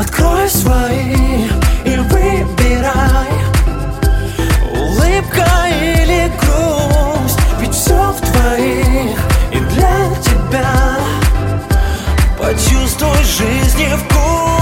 Открой свои и выбирай, улыбка или грусть, ведь все в твоих и для тебя. Почувствуй жизни вкус.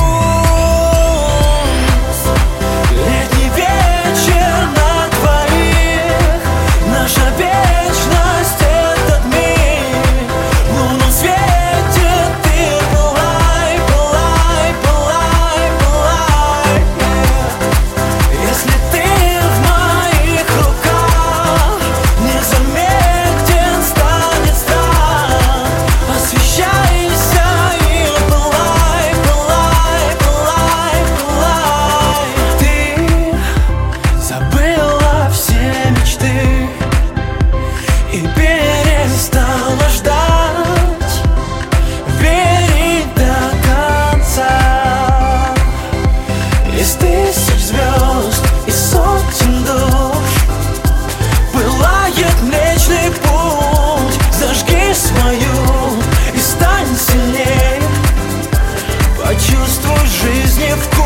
Летний вечер на двоих, наша вечность — этот миг. Луну светит, ты пылай, пылай, пылай, пылай. Если ты в моих руках, незаметен станет страх. Освещайся и пылай, пылай, пылай, пылай. Ты забыла все мечты и перестала ждать, верить до конца. Из тысяч звезд и сотен душ пылает млечный путь. Зажги свою и стань сильней. Почувствуй жизни вкус.